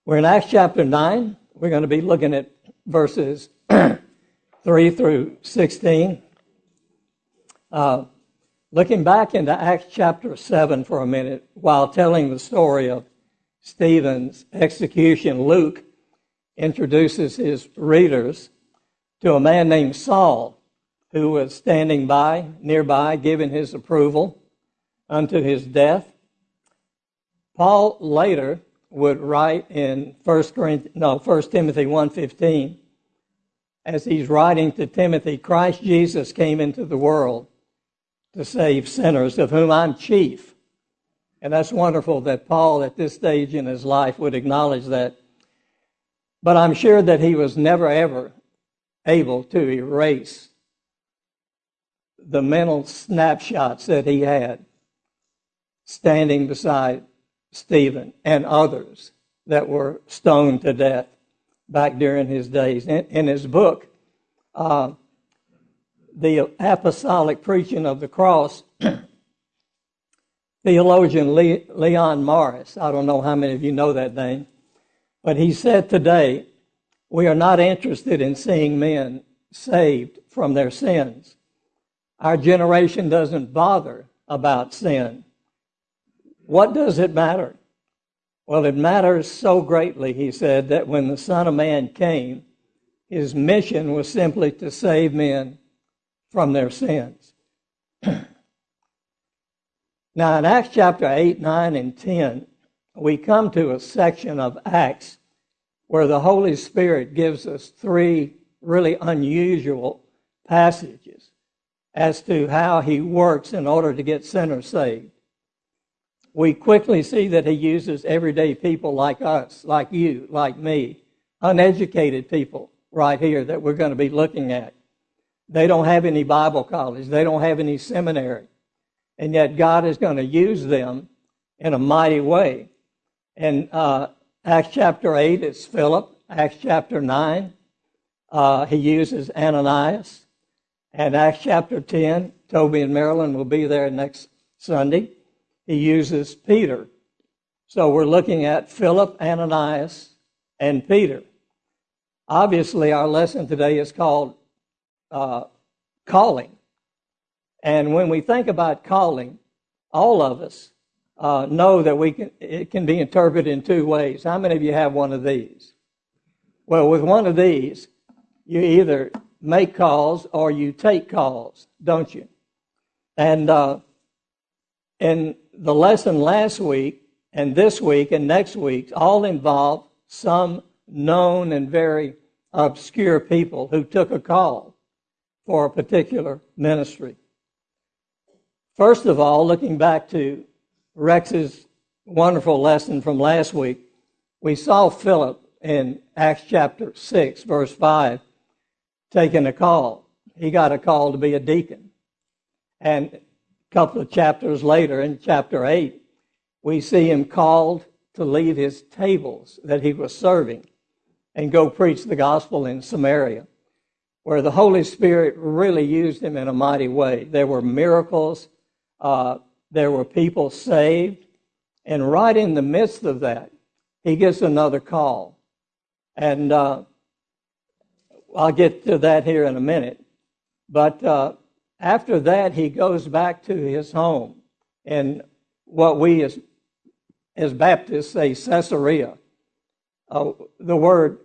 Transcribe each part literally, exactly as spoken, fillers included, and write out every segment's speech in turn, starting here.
We're in Acts chapter nine. We're going to be looking at verses three through sixteen. Uh, looking back into Acts chapter seven for a minute, while telling the story of Stephen's execution, Luke introduces his readers to a man named Saul, who was standing by, nearby, giving his approval unto his death. Paul later would write in First Corinthians, no, First Timothy one fifteen, as he's writing to Timothy, Christ Jesus came into the world to save sinners, of whom I'm chief. And that's wonderful that Paul, at this stage in his life, would acknowledge that. But I'm sure that he was never, ever able to erase the mental snapshots that he had standing beside Stephen and others that were stoned to death back during his days. In, in his book, uh, The Apostolic Preaching of the Cross, theologian Le- Leon Morris, I don't know how many of you know that name, but he said today, we are not interested in seeing men saved from their sins. Our generation doesn't bother about sin. What does it matter? Well, it matters so greatly, he said, that when the Son of Man came, his mission was simply to save men from their sins. Now, in Acts chapter eight, nine, and ten, we come to a section of Acts where the Holy Spirit gives us three really unusual passages as to how he works in order to get sinners saved. We quickly see that he uses everyday people like us, like you, like me, uneducated people right here that we're going to be looking at. They don't have any Bible college. They don't have any seminary. And yet God is going to use them in a mighty way. And uh, Acts chapter eight is Philip. Acts chapter nine, uh, he uses Ananias. And Acts chapter ten, Toby and Marilyn will be there next Sunday. He uses Peter. So we're looking at Philip, Ananias, and Peter. Obviously, our lesson today is called uh, calling. And when we think about calling, all of us uh, know that we can. It can be interpreted in two ways. How many of you have one of these? Well, with one of these, you either make calls or you take calls, don't you? And uh, in the lesson last week and this week and next week all involve some known and very obscure people who took a call for a particular ministry. First of all, looking back to Rex's wonderful lesson from last week, we saw Philip in Acts chapter six, verse five, taking a call. He got a call to be a deacon. And a couple of chapters later, in chapter eight, we see him called to leave his tables that he was serving and go preach the gospel in Samaria, where the Holy Spirit really used him in a mighty way. There were miracles. Uh, there were people saved. And right in the midst of that, he gets another call. And uh, I'll get to that here in a minute. But uh, after that, he goes back to his home in what we as, as Baptists say, Caesarea. Uh, the word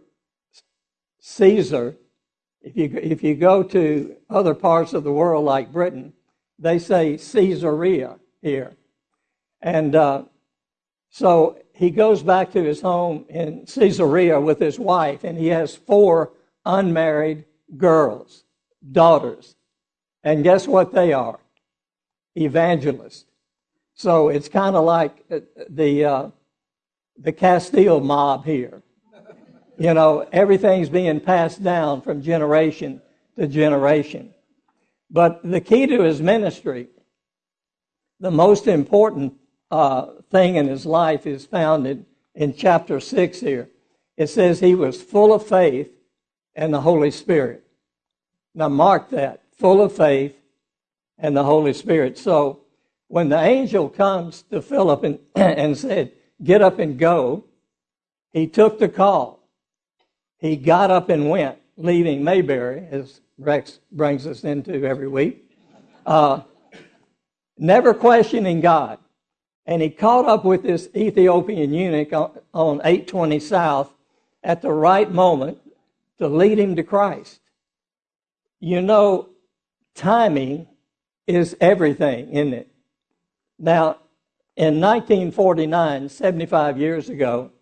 Caesar, if you, if you go to other parts of the world like Britain, they say Caesarea here. And uh, so he goes back to his home in Caesarea with his wife, and he has four unmarried girls, daughters. And guess what they are? Evangelists. So it's kind of like the uh, the Castile mob here. You know, everything's being passed down from generation to generation. But the key to his ministry, the most important uh, thing in his life is found in, in chapter six here. It says he was full of faith and the Holy Spirit. Now mark that, full of faith and the Holy Spirit. So when the angel comes to Philip and, and said, get up and go, He took the call. He got up and went, leaving Mayberry, as Rex brings us into every week, uh, never questioning God. And he caught up with this Ethiopian eunuch on, on eight twenty South at the right moment to lead him to Christ. You know, timing is everything, isn't it? Now, in nineteen forty-nine, seventy-five years ago,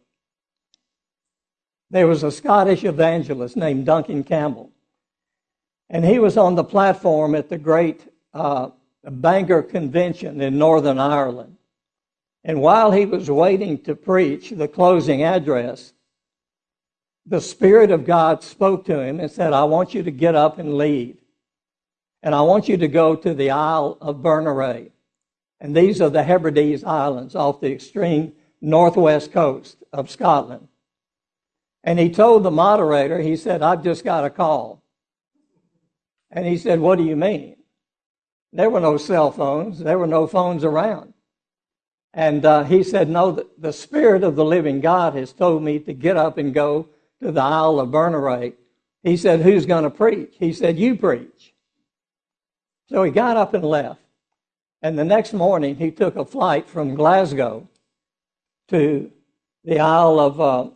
there was a Scottish evangelist named Duncan Campbell. And he was on the platform at the great uh, Bangor Convention in Northern Ireland. And while he was waiting to preach the closing address, the Spirit of God spoke to him and said, I want you to get up and lead. And I want you to go to the Isle of Berneray. And these are the Hebrides Islands off the extreme northwest coast of Scotland. And he told the moderator, he said, I've just got a call. And he said, what do you mean? There were no cell phones. There were no phones around. And uh, he said, no, the, the Spirit of the living God has told me to get up and go to the Isle of Berneray. He said, who's going to preach? He said, you preach. So he got up and left. And the next morning, he took a flight from Glasgow to the Isle of, uh,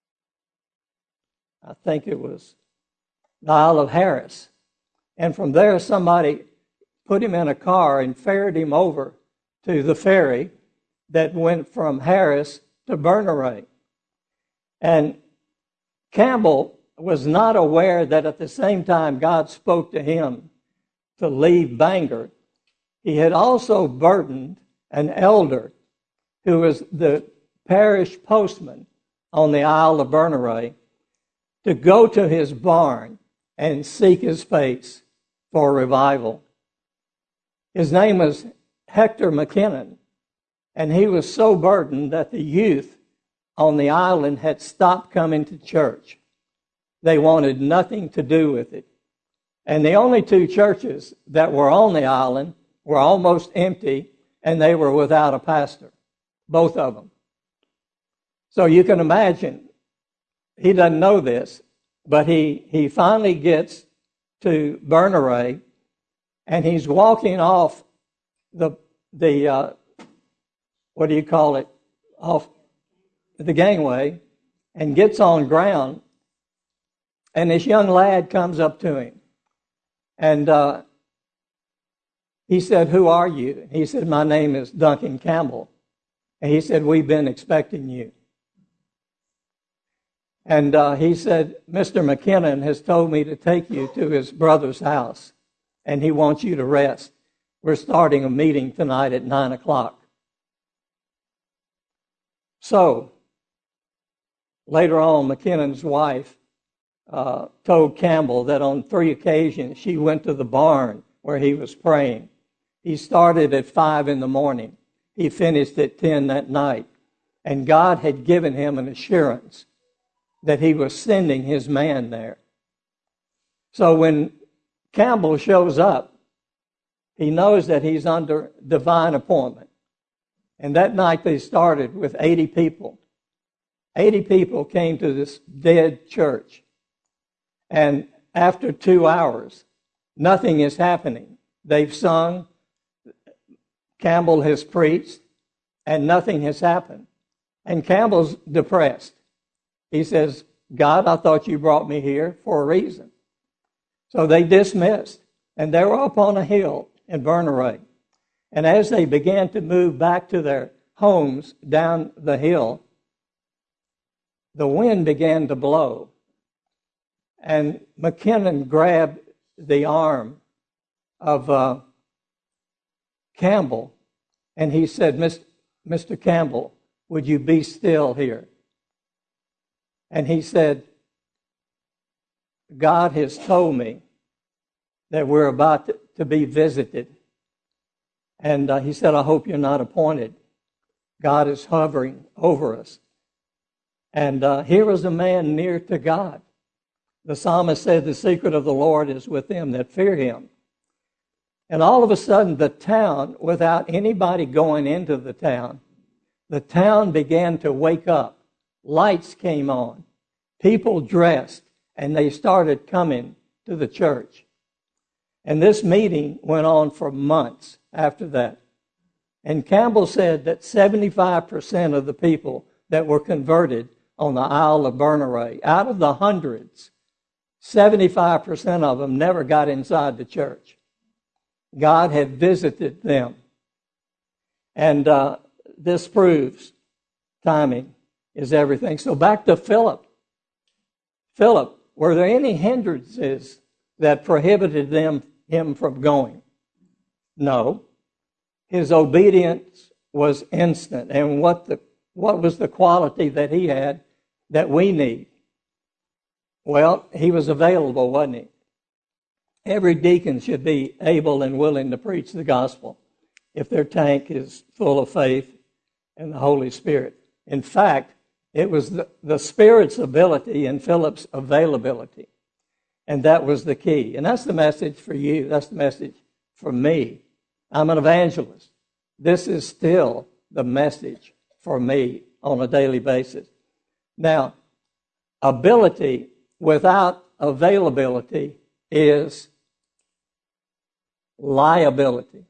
I think it was the Isle of Harris. And from there, somebody put him in a car and ferried him over to the ferry that went from Harris to Berneray. And Campbell was not aware that at the same time God spoke to him to leave Bangor, he had also burdened an elder who was the parish postman on the Isle of Berneray to go to his barn and seek his face for revival. His name was Hector McKinnon, and he was so burdened that the youth on the island had stopped coming to church. They wanted nothing to do with it. And the only two churches that were on the island were almost empty, and they were without a pastor, both of them. So you can imagine, he doesn't know this, but he, he finally gets to Berneray, and he's walking off the, the uh, what do you call it, off the gangway, and gets on ground, and this young lad comes up to him. And uh, he said, who are you? He said, my name is Duncan Campbell. And he said, we've been expecting you. And uh, he said, Mister McKinnon has told me to take you to his brother's house, and he wants you to rest. We're starting a meeting tonight at nine o'clock. So, later on, McKinnon's wife uh, told Campbell that on three occasions she went to the barn where he was praying. He started at five in the morning. He finished at ten that night. And God had given him an assurance that he was sending his man there. So when Campbell shows up, he knows that he's under divine appointment. And that night they started with eighty people. eighty people came to this dead church. And after two hours, nothing is happening. They've sung, Campbell has preached, and nothing has happened. And Campbell's depressed. He says, God, I thought you brought me here for a reason. So they dismissed, and they were up on a hill in Berneray. And as they began to move back to their homes down the hill, the wind began to blow. And McKinnon grabbed the arm of uh, Campbell, and he said, Mister Campbell, would you be still here? And he said, God has told me that we're about to, to be visited. And uh, he said, I hope you're not appointed. God is hovering over us. And uh, here was a man near to God. The psalmist said, the secret of the Lord is with them that fear him. And all of a sudden, the town, without anybody going into the town, the town began to wake up lights came on, people dressed, and they started coming to the church. And this meeting went on for months after that. And Campbell said that seventy-five percent of the people that were converted on the Isle of Berneray, out of the hundreds, seventy-five percent of them never got inside the church. God had visited them. And uh, this proves timing is everything. So back to Philip. Philip, were there any hindrances that prohibited them him from going? No. His obedience was instant. And what the what was the quality that he had that we need? Well, he was available, wasn't he? Every deacon should be able and willing to preach the gospel if their tank is full of faith and the Holy Spirit. In fact, it was the, the Spirit's ability and Philip's availability. And that was the key. And that's the message for you. That's the message for me. I'm an evangelist. This is still the message for me on a daily basis. Now, ability without availability is liability.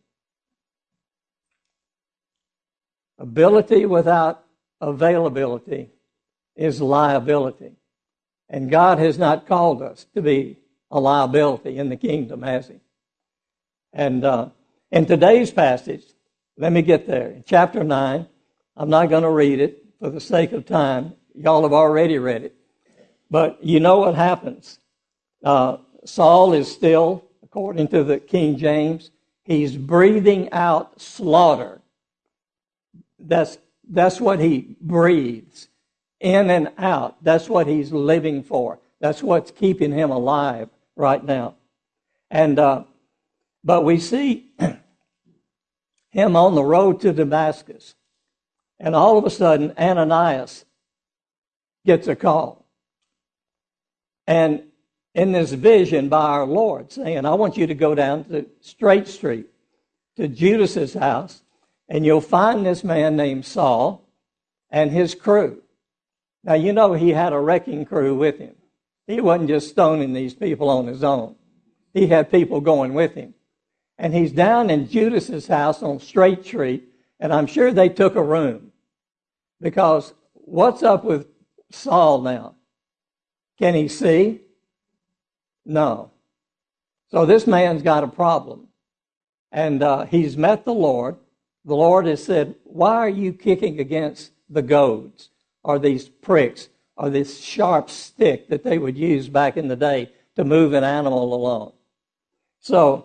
Ability without availability is liability. And God has not called us to be a liability in the kingdom, has he? And uh, in today's passage, let me get there. In chapter nine, I'm not going to read it for the sake of time. Y'all have already read it. But you know what happens. Uh, Saul is still, according to the King James, he's breathing out slaughter. That's, that's what he breathes in and out. That's what he's living for. That's what's keeping him alive right now. And uh, but we see him on the road to Damascus. And all of a sudden, Ananias gets a call. And in this vision by our Lord, saying, I want you to go down to Straight Street, to Judas's house, and you'll find this man named Saul and his crew. Now, you know he had a wrecking crew with him. He wasn't just stoning these people on his own. He had people going with him. And he's down in Judas's house on Straight Street, and I'm sure they took a room. Because what's up with Saul now? Can he see? No. So this man's got a problem. And uh, he's met the Lord. The Lord has said, why are you kicking against the goads, or these pricks, or this sharp stick that they would use back in the day to move an animal along? So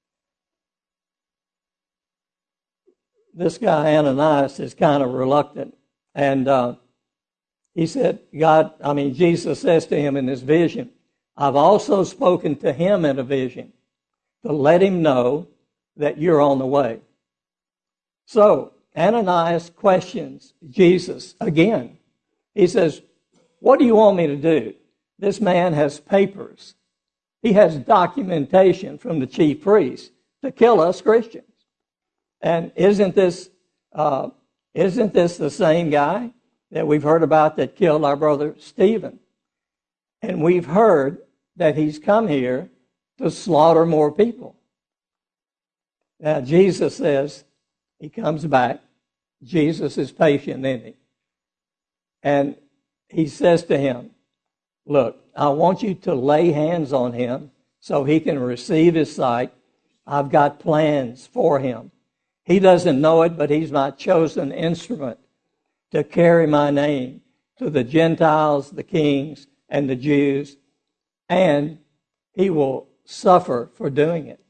this guy Ananias is kind of reluctant. And uh, he said, God, I mean, Jesus says to him in this vision, I've also spoken to him in a vision to let him know that you're on the way. So Ananias questions Jesus again. He says, what do you want me to do? This man has papers. He has documentation from the chief priest to kill us Christians. And isn't this uh, isn't this the same guy that we've heard about that killed our brother Stephen? And we've heard that he's come here to slaughter more people. Now, Jesus says, he comes back. Jesus is patient, isn't he? And he says to him, look, I want you to lay hands on him so he can receive his sight. I've got plans for him. He doesn't know it, but he's my chosen instrument to carry my name to the Gentiles, the kings, and the Jews, and he will suffer for doing it.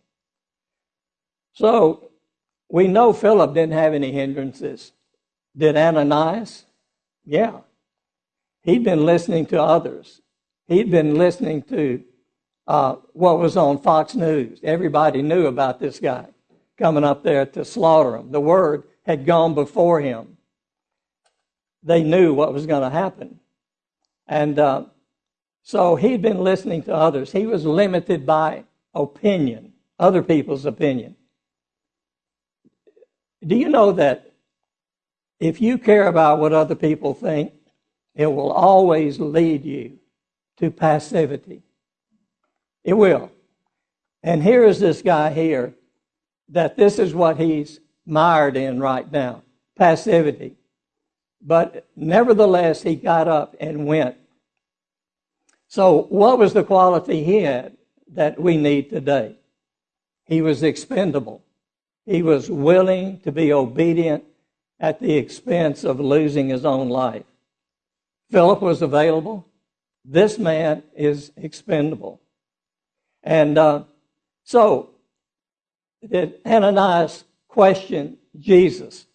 So we know Philip didn't have any hindrances. Did Ananias? Yeah. He'd been listening to others. He'd been listening to uh, what was on Fox News. Everybody knew about this guy coming up there to slaughter him. The word had gone before him. They knew what was going to happen. And uh, so he'd been listening to others. He was limited by opinion, other people's opinion. Do you know that if you care about what other people think, it will always lead you to passivity. It will. And here is this guy here, that this is what he's mired in right now, passivity. But nevertheless, he got up and went. So what was the quality he had that we need today? He was expendable. He was willing to be obedient at the expense of losing his own life. Philip was available. This man is expendable. And uh, so, did Ananias question Jesus?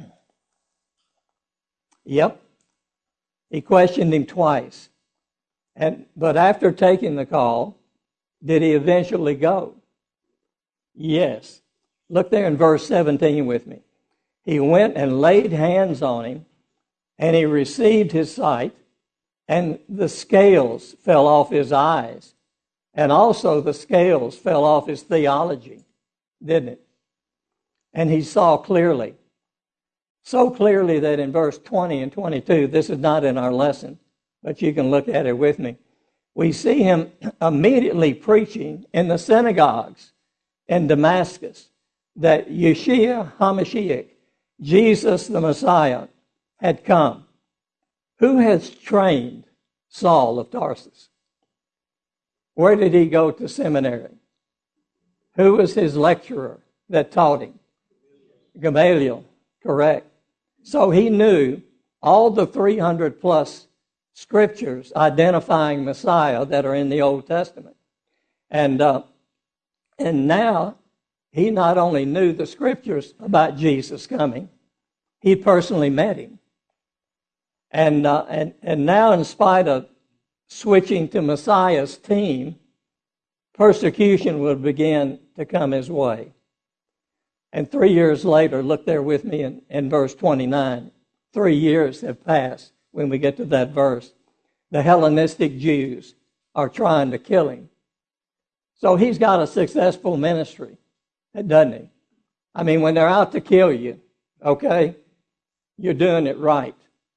Yep. He questioned him twice. And but after taking the call, did he eventually go? Yes. Look there in verse seventeen with me. He went and laid hands on him, and he received his sight, and the scales fell off his eyes. And also the scales fell off his theology, didn't it? And he saw clearly. So clearly that in verse twenty and twenty-two, this is not in our lesson, but you can look at it with me. We see him immediately preaching in the synagogues in Damascus that Yeshua HaMashiach, Jesus the Messiah, had come. Who has trained Saul of Tarsus? Where did he go to seminary? Who was his lecturer that taught him? Gamaliel, correct. So he knew all the three hundred plus scriptures identifying Messiah that are in the Old Testament. And, uh, and now he not only knew the scriptures about Jesus coming, he personally met him. And, uh, and, and now, in spite of switching to Messiah's team, persecution would begin to come his way. And three years later, look there with me in, in verse twenty-nine. Three years have passed when we get to that verse. The Hellenistic Jews are trying to kill him. So he's got a successful ministry, doesn't he? I mean, when they're out to kill you, okay, you're doing it right.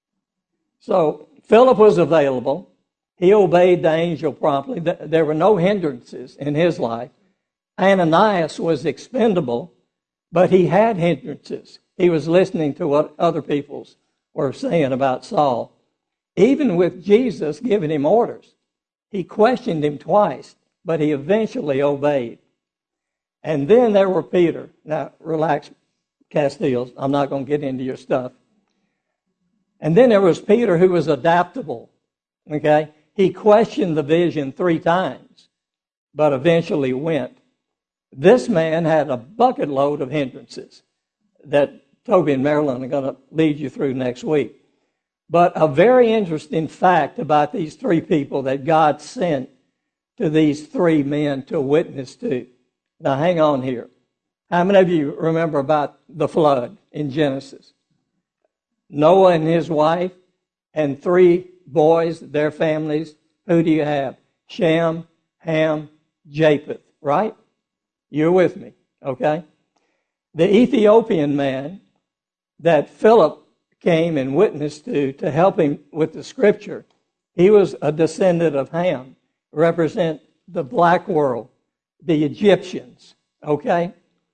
So Philip was available. He obeyed the angel promptly. There were no hindrances in his life. Ananias was expendable, but he had hindrances. He was listening to what other people were saying about Saul. Even with Jesus giving him orders, he questioned him twice, but he eventually obeyed. And then there were Peter. Now, relax, Castiles. I'm not going to get into your stuff. And then there was Peter, who was adaptable. Okay? He questioned the vision three times, but eventually went. This man had a bucket load of hindrances that Toby and Marilyn are going to lead you through next week. But a very interesting fact about these three people that God sent to these three men to witness to. Now, hang on here. How many of you remember about the flood in Genesis? Noah and his wife and three boys, their families. Who do you have? Shem, Ham, Japheth, right? You're with me, okay? The Ethiopian man that Philip came and witnessed to to help him with the scripture, he was a descendant of Ham, represent the black world, the Egyptians, okay?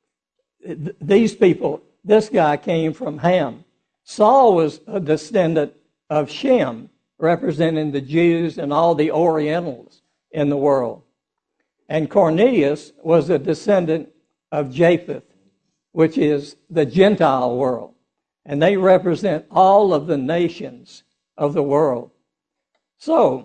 These people, this guy came from Ham. Saul was a descendant of Shem, representing the Jews and all the Orientals in the world. And Cornelius was a descendant of Japheth, which is the Gentile world. And they represent all of the nations of the world. So,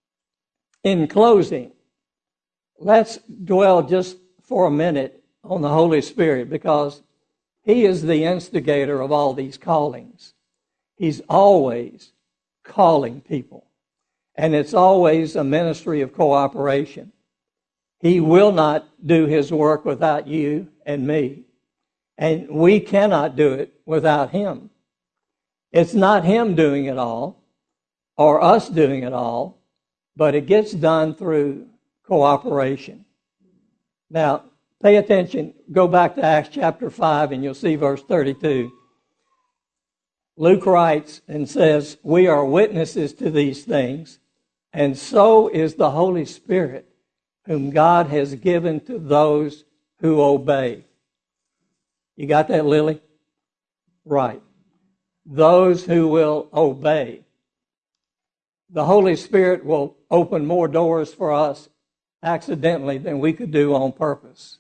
in closing, let's dwell just for a minute on the Holy Spirit, because He is the instigator of all these callings. He's always calling people. And it's always a ministry of cooperation. He will not do His work without you and me. And we cannot do it without Him. It's not Him doing it all, or us doing it all, but it gets done through cooperation. Now, pay attention. Go back to Acts chapter five, and you'll see verse thirty-two. Luke writes and says, we are witnesses to these things, and so is the Holy Spirit, whom God has given to those who obey. You got that, Lily? Right. Those who will obey. The Holy Spirit will open more doors for us accidentally than we could do on purpose.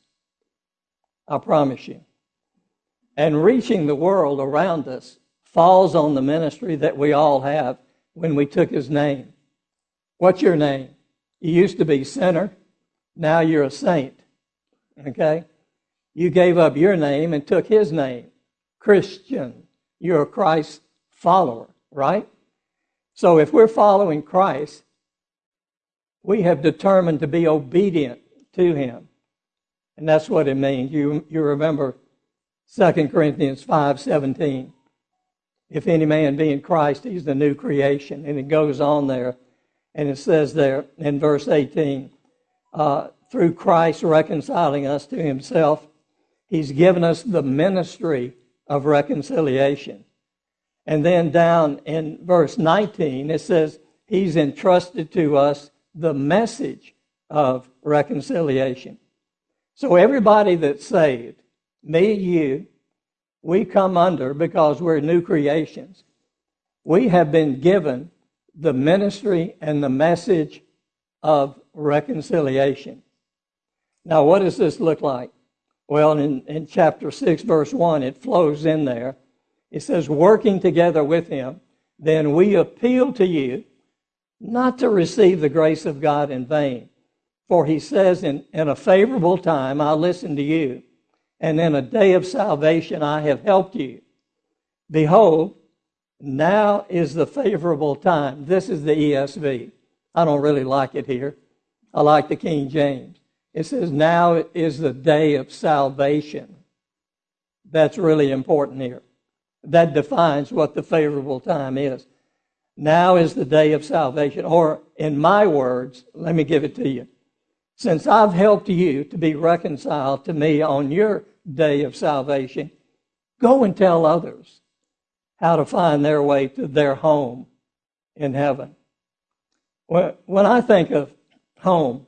I promise you. And reaching the world around us falls on the ministry that we all have when we took his name. What's your name? You used to be sinner. Now you're a saint. Okay? You gave up your name and took his name. Christian. You're a Christ follower, right? So if we're following Christ, we have determined to be obedient to him. And that's what it means. You, you remember Second Corinthians five seventeen. If any man be in Christ, he's the new creation. And it goes on there. And it says there in verse eighteen, uh, through Christ reconciling us to himself, he's given us the ministry of reconciliation. And then down in verse nineteen, it says, he's entrusted to us the message of reconciliation. So everybody that's saved, me, you, we come under, because we're new creations, we have been given the ministry and the message of reconciliation. Now, what does this look like? Well, in, in chapter six, verse one, it flows in there. It says, working together with him, then we appeal to you not to receive the grace of God in vain. For he says, in, in a favorable time I listened to you, and in a day of salvation I have helped you. Behold, now is the favorable time. This is the E S V. I don't really like it here. I like the King James. It says, now is the day of salvation. That's really important here. That defines what the favorable time is. Now is the day of salvation. Or, in my words, let me give it to you. Since I've helped you to be reconciled to me on your day of salvation, go and tell others how to find their way to their home in heaven. When I think of home,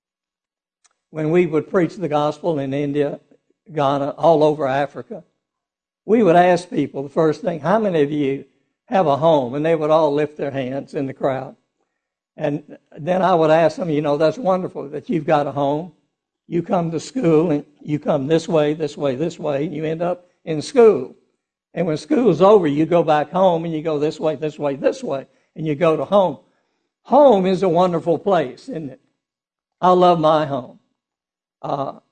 when we would preach the gospel in India, Ghana, all over Africa, we would ask people the first thing, how many of you have a home? And they would all lift their hands in the crowd. And then I would ask them, you know, that's wonderful that you've got a home. You come to school and you come this way, this way, this way, and you end up in school. And when school's over, you go back home and you go this way, this way, this way, and you go to home. Home is a wonderful place, isn't it? I love my home. Uh,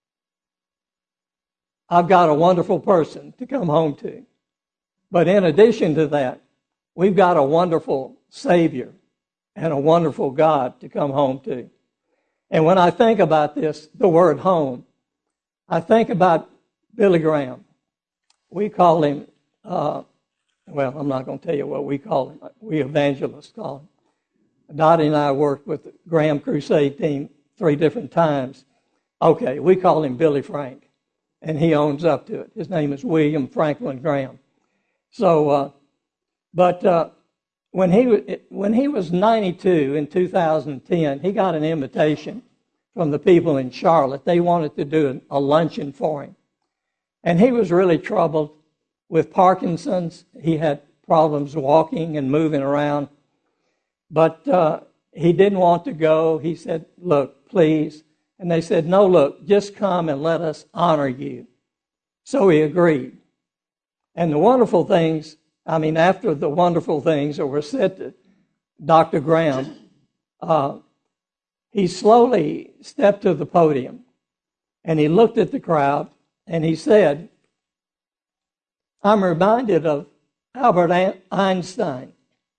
I've got a wonderful person to come home to. But in addition to that, we've got a wonderful Savior and a wonderful God to come home to. And when I think about this, the word home, I think about Billy Graham. We call him, uh, well, I'm not going to tell you what we call him. We evangelists call him. Dottie and I worked with the Graham Crusade team three different times. Okay, we call him Billy Frank, and he owns up to it. His name is William Franklin Graham. So, uh, but uh, when he when he was ninety-two in two thousand ten, he got an invitation from the people in Charlotte. They wanted to do a luncheon for him, and he was really troubled with Parkinson's. He had problems walking and moving around, but uh, he didn't want to go. He said, "Look, please." And they said, "No, look, just come and let us honor you." So he agreed. And the wonderful things, I mean, after the wonderful things that were said to Doctor Graham, uh, he slowly stepped to the podium and he looked at the crowd and he said, "I'm reminded of Albert Einstein,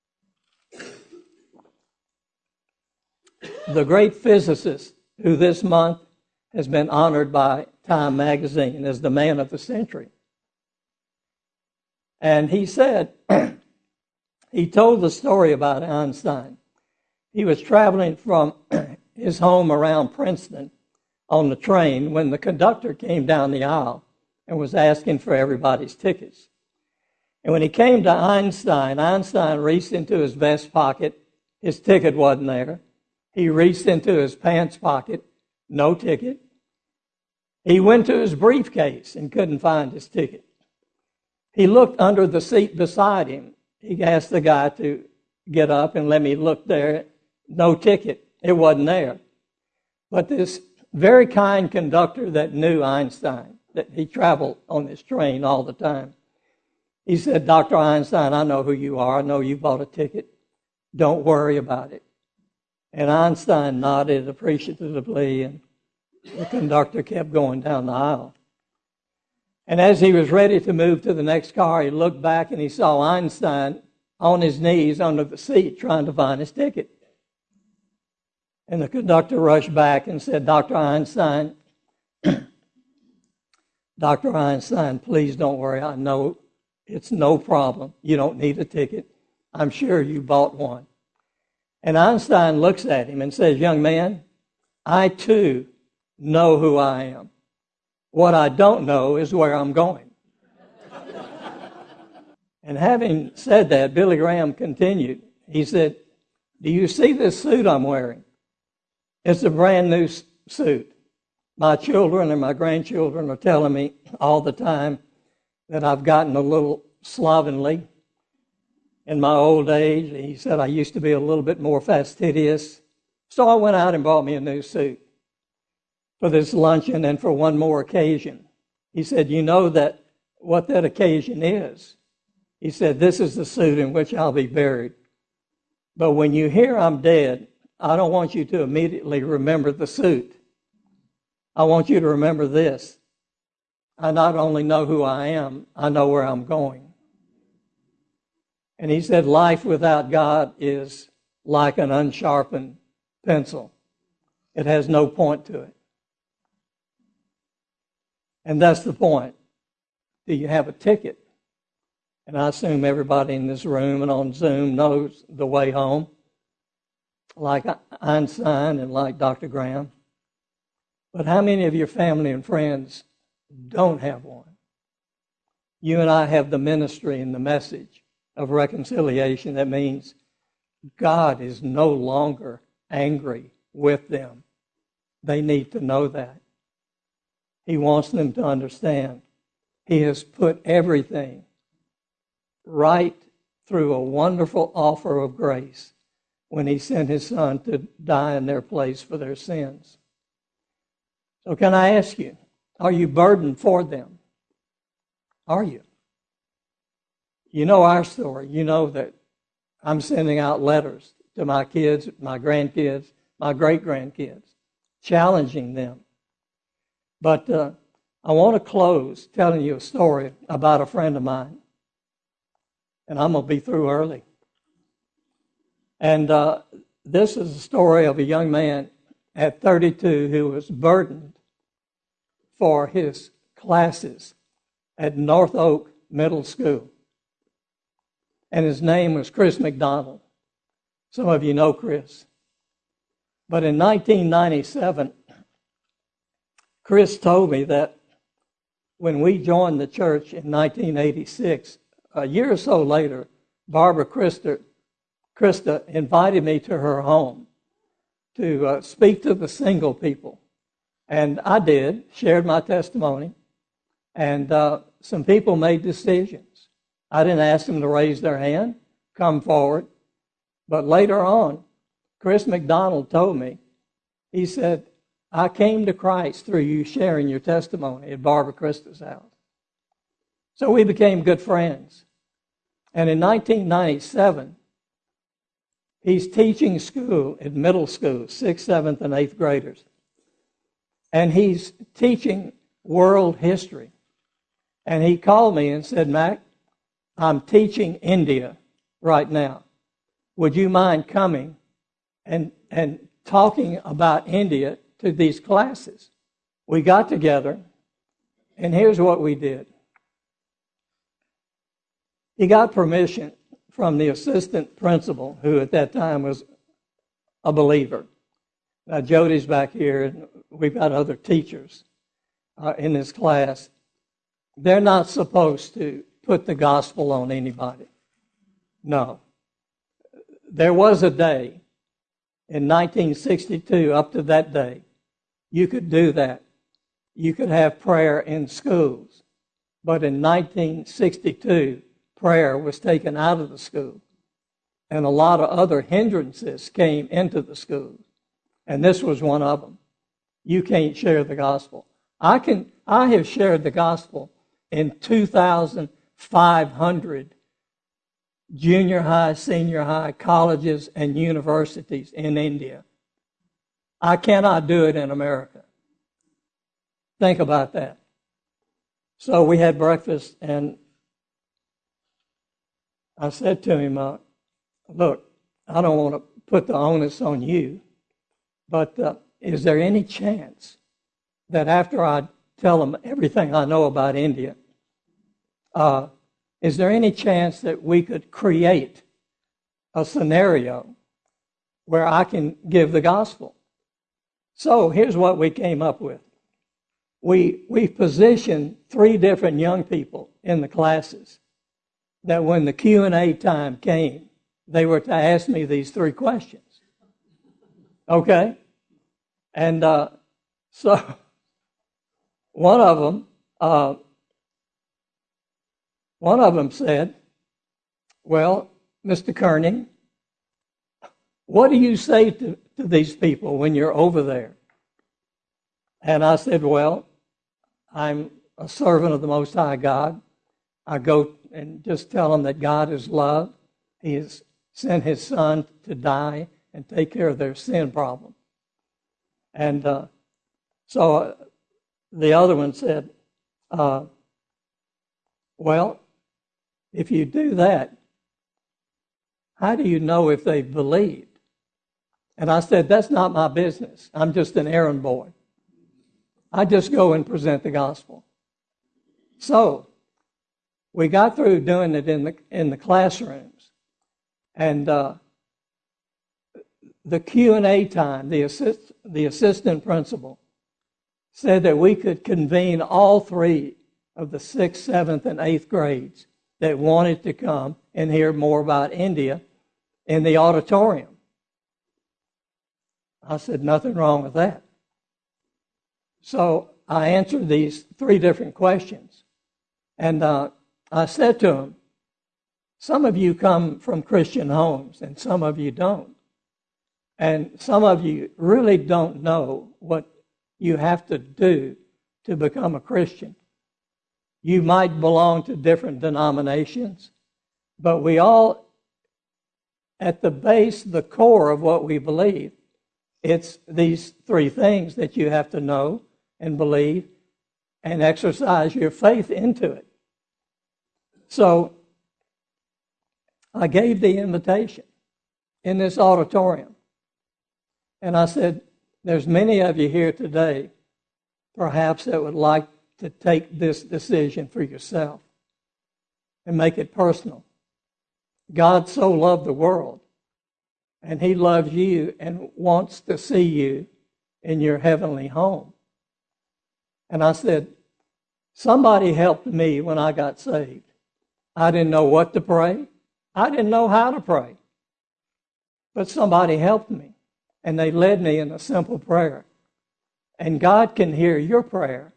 the great physicist who this month has been honored by Time magazine as the man of the century." And he said, he told the story about Einstein. He was traveling from his home around Princeton on the train when the conductor came down the aisle and was asking for everybody's tickets. And when he came to Einstein, Einstein reached into his vest pocket. His ticket wasn't there. He reached into his pants pocket. No ticket. He went to his briefcase and couldn't find his ticket. He looked under the seat beside him. He asked the guy to get up and let me look there. No ticket. It wasn't there. But this very kind conductor that knew Einstein, that he traveled on this train all the time, he said, Doctor Einstein, I know who you are. I know you bought a ticket. Don't worry about it. And Einstein nodded appreciatively, and the conductor kept going down the aisle. And as he was ready to move to the next car, he looked back and he saw Einstein on his knees under the seat trying to find his ticket. And the conductor rushed back and said, Doctor Einstein, Doctor Einstein, please don't worry. I know it's no problem. You don't need a ticket. I'm sure you bought one. And Einstein looks at him and says, young man, I too know who I am. What I don't know is where I'm going. And having said that, Billy Graham continued. He said, do you see this suit I'm wearing? It's a brand new suit. My children and my grandchildren are telling me all the time that I've gotten a little slovenly in my old age. He said I used to be a little bit more fastidious. So I went out and bought me a new suit for this luncheon and for one more occasion. He said, you know that what that occasion is? He said, this is the suit in which I'll be buried. But when you hear I'm dead, I don't want you to immediately remember the suit. I want you to remember this. I not only know who I am, I know where I'm going. And he said, life without God is like an unsharpened pencil. It has no point to it. And that's the point. Do you have a ticket? And I assume everybody in this room and on Zoom knows the way home, like Einstein and like Doctor Graham. But how many of your family and friends don't have one? You and I have the ministry and the message of reconciliation. That means God is no longer angry with them. They need to know that. He wants them to understand He has put everything right through a wonderful offer of grace when He sent His Son to die in their place for their sins. So can I ask you, are you burdened for them? Are you? You know our story. You know that I'm sending out letters to my kids, my grandkids, my great-grandkids, challenging them. But uh, I want to close telling you a story about a friend of mine. And I'm going to be through early. And uh, this is a story of a young man at thirty-two who was burdened for his classes at North Oak Middle School. And his name was Chris McDonald. Some of you know Chris. But in nineteen ninety-seven, Chris told me that when we joined the church in nineteen eighty-six, a year or so later, Barbara Krista, Krista invited me to her home to uh, speak to the single people. And I did, shared my testimony, and uh, some people made decisions. I didn't ask them to raise their hand, come forward. But later on, Chris McDonald told me, he said, I came to Christ through you sharing your testimony at Barbara Krista's house. So we became good friends. And in nineteen ninety-seven, he's teaching school at middle school, sixth, seventh, and eighth graders. And he's teaching world history. And he called me and said, Mac, I'm teaching India right now. Would you mind coming and, and talking about India to these classes? We got together, and here's what we did. He got permission from the assistant principal, who at that time was a believer. Now, Jody's back here, and we've got other teachers uh, in this class. They're not supposed to put the gospel on anybody. No. There was a day in nineteen sixty-two, up to that day, you could do that. You could have prayer in schools. But in nineteen sixty-two, prayer was taken out of the school. And a lot of other hindrances came into the schools. And this was one of them. You can't share the gospel. I can. I have shared the gospel in two thousand five hundred junior high, senior high, colleges, and universities in India. I cannot do it in America. Think about that. So we had breakfast, and I said to him, uh, look, I don't want to put the onus on you, but uh, is there any chance that after I tell them everything I know about India, uh, is there any chance that we could create a scenario where I can give the gospel? So here's what we came up with. We, we positioned three different young people in the classes that when the Q and A time came, they were to ask me these three questions. Okay? And uh, so one of them, uh, one of them said, well, Mister Kerning, what do you say to, to these people when you're over there? And I said, well, I'm a servant of the Most High God. I go and just tell them that God is love. He has sent His Son to die and take care of their sin problem. And uh, so uh, the other one said, uh, well, if you do that, how do you know if they've believed? And I said, that's not my business. I'm just an errand boy. I just go and present the gospel. So we got through doing it in the in the classrooms, and uh, the Q and A time, the assist, the assistant principal said that we could convene all three of the sixth, seventh, and eighth grades that wanted to come and hear more about India in the auditorium. I said, nothing wrong with that. So I answered these three different questions. And uh, I said to them, some of you come from Christian homes and some of you don't. And some of you really don't know what you have to do to become a Christian. You might belong to different denominations, but we all, at the base, the core of what we believe, it's these three things that you have to know and believe and exercise your faith into it. So I gave the invitation in this auditorium. And I said, there's many of you here today, perhaps, that would like to take this decision for yourself and make it personal. God so loved the world, and He loves you and wants to see you in your heavenly home. And I said, somebody helped me when I got saved. I didn't know what to pray. I didn't know how to pray. But somebody helped me, and they led me in a simple prayer. And God can hear your prayer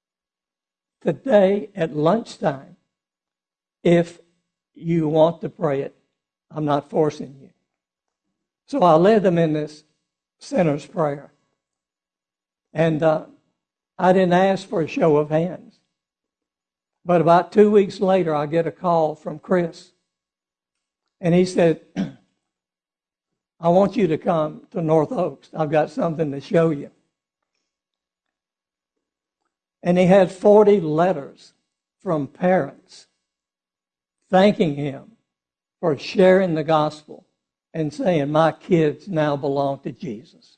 today at lunchtime if you want to pray it. I'm not forcing you. So I led them in this sinner's prayer. And uh, I didn't ask for a show of hands. But about two weeks later, I get a call from Chris. And he said, I want you to come to North Oaks. I've got something to show you. And he had forty letters from parents thanking him for sharing the gospel and saying, my kids now belong to Jesus.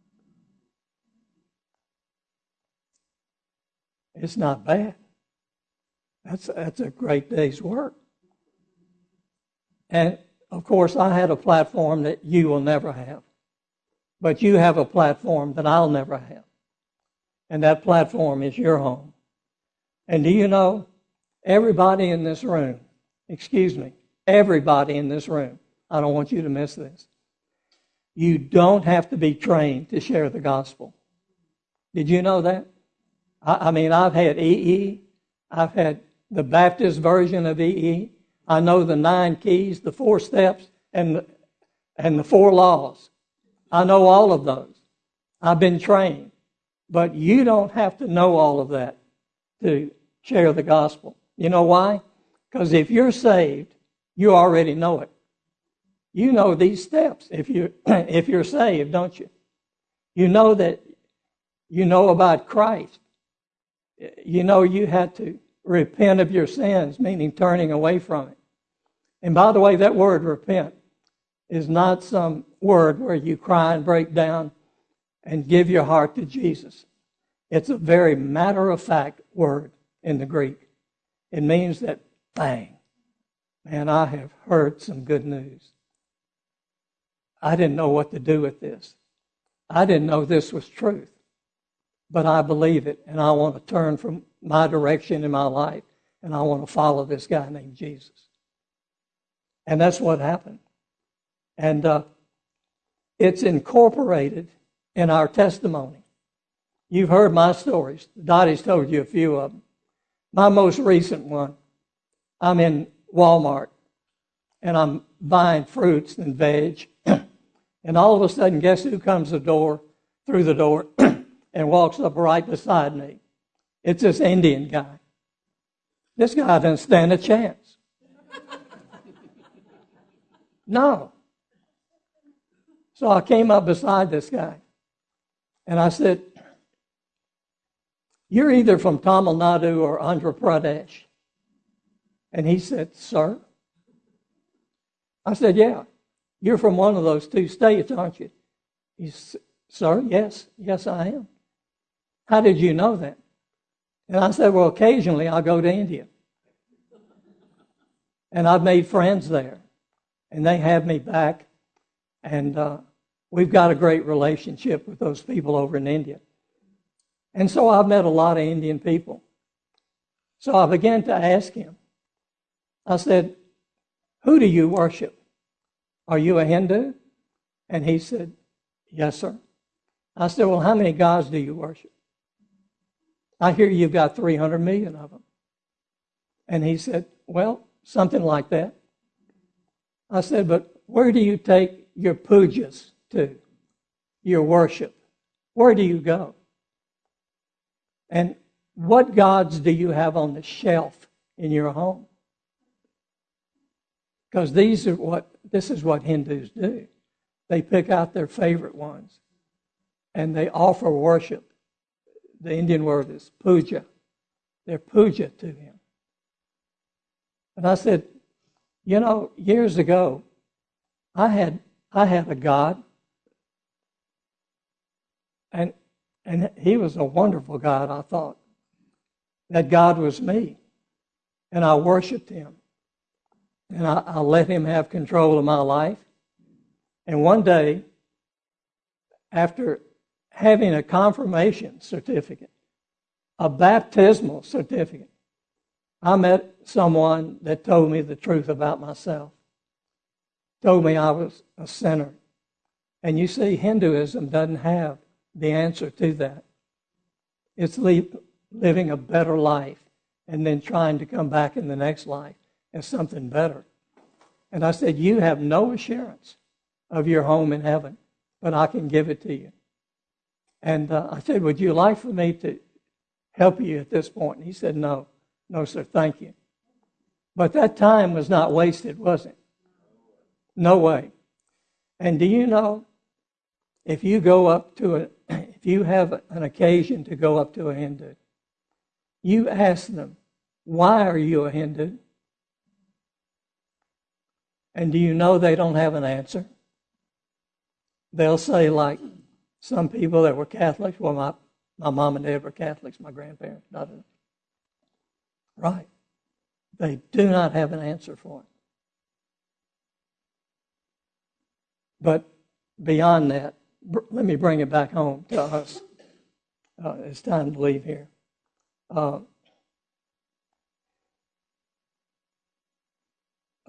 It's not bad. That's, that's a great day's work. And, of course, I had a platform that you will never have. But you have a platform that I'll never have. And that platform is your home. And do you know, Everybody in this room, excuse me, everybody in this room, I don't want you to miss this. You don't have to be trained to share the gospel. Did you know that? I, I mean, I've had E E. I've had the Baptist version of E E. I know the nine keys, the four steps, and the, and the four laws. I know all of those. I've been trained. But you don't have to know all of that to share the gospel. You know why? Because if you're saved, you already know it. You know these steps if you if you're saved, don't you? You know that you know about Christ. You know you had to repent of your sins, meaning turning away from it. And by the way, that word repent is not some word where you cry and break down and give your heart to Jesus. It's a very matter-of-fact word in the Greek. It means that, bang, man, I have heard some good news. I didn't know what to do with this. I didn't know this was truth. But I believe it, and I want to turn from my direction in my life, and I want to follow this guy named Jesus. And that's what happened. And uh, it's incorporated in our testimony. You've heard my stories. Dottie's told you a few of them. My most recent one, I'm in Walmart, and I'm buying fruits and veg, and all of a sudden, guess who comes the door, through the door and walks up right beside me? It's this Indian guy. This guy doesn't stand a chance. No. So I came up beside this guy, and I said, "You're either from Tamil Nadu or Andhra Pradesh." And he said, "Sir?" I said, "Yeah, you're from one of those two states, aren't you?" He said, "Sir, yes, yes I am." "How did you know that?" And I said, "Well, occasionally I go to India. And I've made friends there. And they have me back. And uh, we've got a great relationship with those people over in India. And so I've met a lot of Indian people. So I began to ask him. I said, "Who do you worship? Are you a Hindu?" And he said, "Yes, sir." I said, "Well, how many gods do you worship?" "I hear you've got three hundred million of them." And he said, "Well, something like that." I said, "But where do you take your pujas to, your worship? Where do you go? And what gods do you have on the shelf in your home?" Because these are what this is what Hindus do. They pick out their favorite ones, and they offer worship. The Indian word is puja. They're puja to him. And I said, "You know, years ago, I had I had a God, and and he was a wonderful God, I thought. That God was me, and I worshiped him, and I, I let him have control of my life. And one day, after having a confirmation certificate, a baptismal certificate, I met someone that told me the truth about myself, told me I was a sinner. And you see, Hinduism doesn't have the answer to that. It's living a better life and then trying to come back in the next life as something better. And I said, "You have no assurance of your home in heaven, but I can give it to you." And uh, I said, "Would you like for me to help you at this point?" And he said, "No, no, sir, thank you." But that time was not wasted, was it? No way. And do you know, if you go up to a, if you have an occasion to go up to a Hindu, you ask them, "Why are you a Hindu?" And do you know they don't have an answer? They'll say, like some people that were Catholics, well, my, my mom and dad were Catholics, my grandparents, not a, right. They do not have an answer for it. But beyond that, br- let me bring it back home to us. Uh, it's time to leave here. Uh,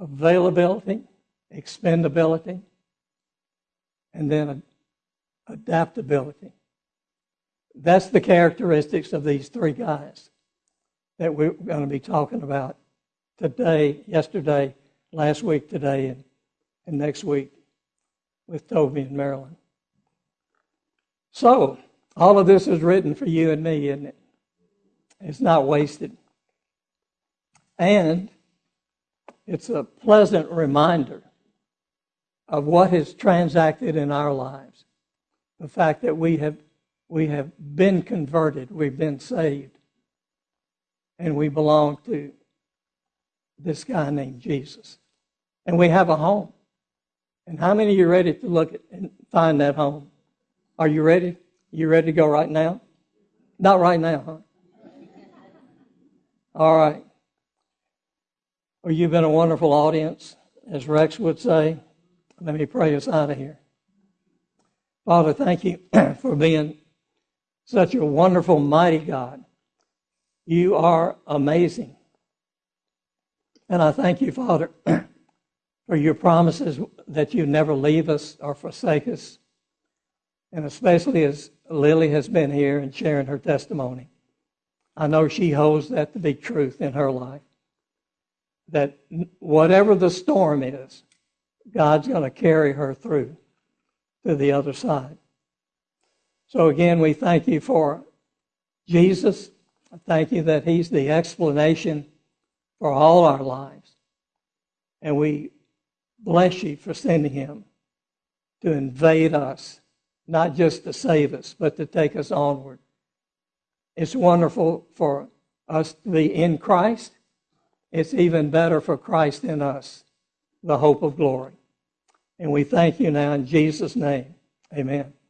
availability, expendability, and then adaptability. That's the characteristics of these three guys that we're going to be talking about today, yesterday, last week, today, and, and next week with Toby and Marilyn. So, all of this is written for you and me, isn't it? It's not wasted. And it's a pleasant reminder of what has transacted in our lives. The fact that we have we have been converted, we've been saved, and we belong to this guy named Jesus. And we have a home. And how many of you are ready to look at and find that home? Are you ready? You ready to go right now? Not right now, huh? All right. Well, you've been a wonderful audience, as Rex would say. Let me pray us out of here. Father, thank you for being such a wonderful, mighty God. You are amazing. And I thank you, Father, for your promises that you never leave us or forsake us. And especially as Lily has been here and sharing her testimony, I know she holds that to be truth in her life. That whatever the storm is, God's going to carry her through to the other side. So again, we thank you for Jesus. I thank you that he's the explanation for all our lives. And we bless you for sending him to invade us, not just to save us, but to take us onward. It's wonderful for us to be in Christ. It's even better for Christ in us, the hope of glory. And we thank you now in Jesus' name. Amen.